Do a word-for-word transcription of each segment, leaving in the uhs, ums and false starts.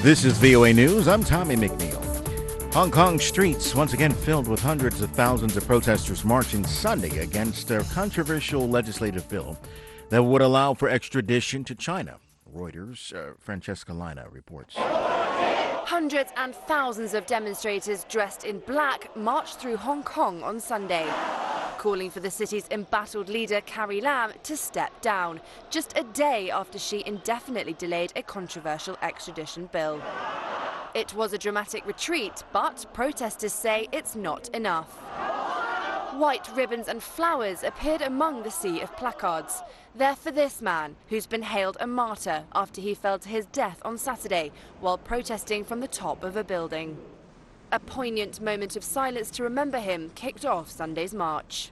This is V O A News. I'm Tommy McNeil. Hong Kong streets once again filled with hundreds of thousands of protesters marching Sunday against a controversial legislative bill that would allow for extradition to China. Reuters' uh, Francesca Lina reports. Hundreds and thousands of demonstrators dressed in black marched through Hong Kong on Sunday, calling for the city's embattled leader Carrie Lam to step down, just a day after she indefinitely delayed a controversial extradition bill. It was a dramatic retreat, but protesters say it's not enough. White ribbons and flowers appeared among the sea of placards. They're for this man, who's been hailed a martyr after he fell to his death on Saturday while protesting from the top of a building. A poignant moment of silence to remember him kicked off Sunday's march.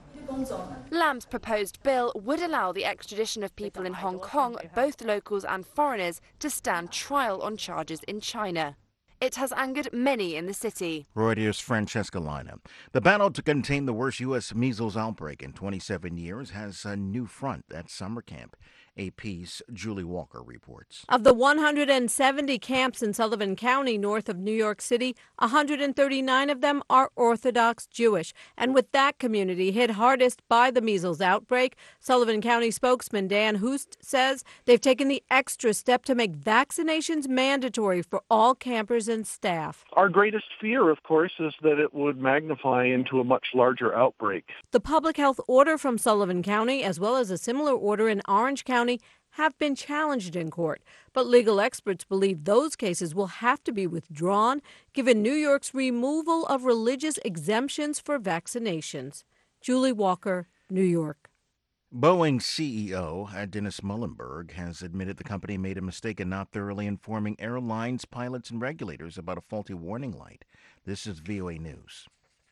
Lam's proposed bill would allow the extradition of people in Hong Kong, both locals and foreigners, to stand trial on charges in China. It has angered many in the city. Reuters' Francesca Lina. The battle to contain the worst U S measles outbreak in twenty-seven years has a new front at summer camp. A P's Julie Walker reports. Of the one hundred seventy camps in Sullivan County, north of New York City, one hundred thirty-nine of them are Orthodox Jewish. And with that community hit hardest by the measles outbreak, Sullivan County spokesman Dan Hoost says they've taken the extra step to make vaccinations mandatory for all campers and staff. Our greatest fear, of course, is that it would magnify into a much larger outbreak. The public health order from Sullivan County, as well as a similar order in Orange County, have been challenged in court. But legal experts believe those cases will have to be withdrawn, given New York's removal of religious exemptions for vaccinations. Julie Walker, New York. Boeing C E O Dennis Muhlenberg has admitted the company made a mistake in not thoroughly informing airlines, pilots, and regulators about a faulty warning light. This is V O A News.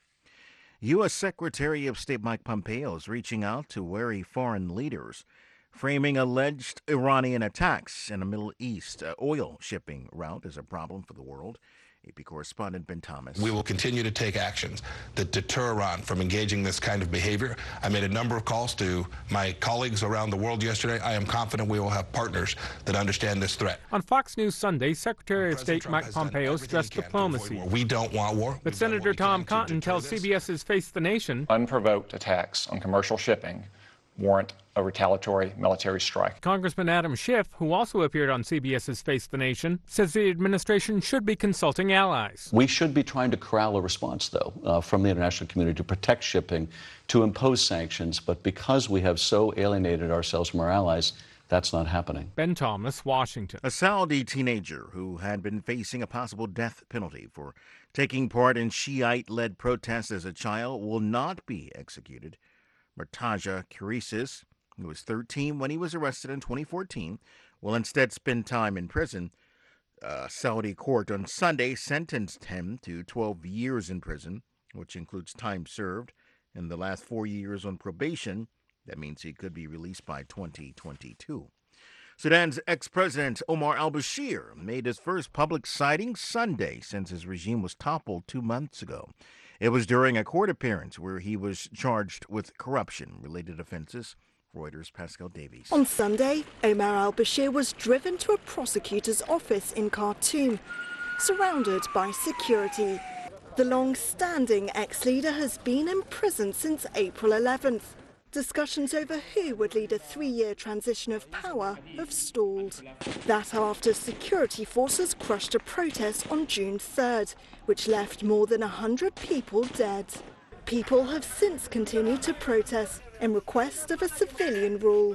U S. Secretary of State Mike Pompeo is reaching out to wary foreign leaders, framing alleged Iranian attacks in the Middle East uh, oil shipping route as a problem for the world. A P correspondent Ben Thomas. We will continue to take actions that deter Iran from engaging this kind of behavior. I made a number of calls to my colleagues around the world yesterday. I am confident we will have partners that understand this threat. On Fox News Sunday, Secretary of State Mike Pompeo stressed diplomacy. We don't want war. But Senator Tom Cotton tells C B S's Face the Nation unprovoked attacks on commercial shipping warrant a retaliatory military strike. Congressman Adam Schiff, who also appeared on C B S's Face the Nation, says the administration should be consulting allies. We should be trying to corral a response, though, uh, from the international community to protect shipping, to impose sanctions. But because we have so alienated ourselves from our allies, that's not happening. Ben Thomas, Washington. A Saudi teenager who had been facing a possible death penalty for taking part in Shiite-led protests as a child will not be executed. Murtaza Kurisis, who was thirteen when he was arrested in twenty fourteen, will instead spend time in prison. A Saudi court on Sunday sentenced him to twelve years in prison, which includes time served and the last four years on probation. That means he could be released by twenty twenty-two. Sudan's ex-president Omar al-Bashir made his first public sighting Sunday since his regime was toppled two months ago. It was during a court appearance where he was charged with corruption-related offenses. Reuters' Pascal Davies. On Sunday, Omar al-Bashir was driven to a prosecutor's office in Khartoum, surrounded by security. The long-standing ex-leader has been in prison since April eleventh. Discussions over who would lead a three-year transition of power have stalled. That after security forces crushed a protest on June third, which left more than one hundred people dead. People have since continued to protest in request of a civilian rule.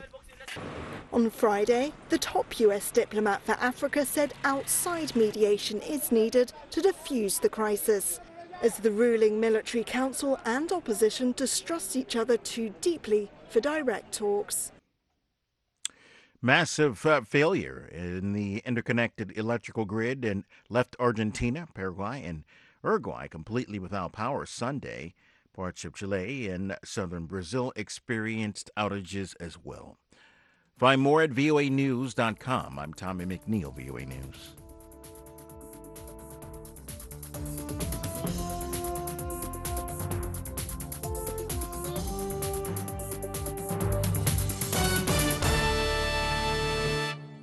On Friday, the top U S diplomat for Africa said outside mediation is needed to defuse the crisis, as the ruling military council and opposition distrust each other too deeply for direct talks. Massive uh, failure in the interconnected electrical grid and left Argentina, Paraguay, and Uruguay completely without power Sunday. Parts of Chile and southern Brazil experienced outages as well. Find more at V O A news dot com. I'm Tommy McNeil, V O A News.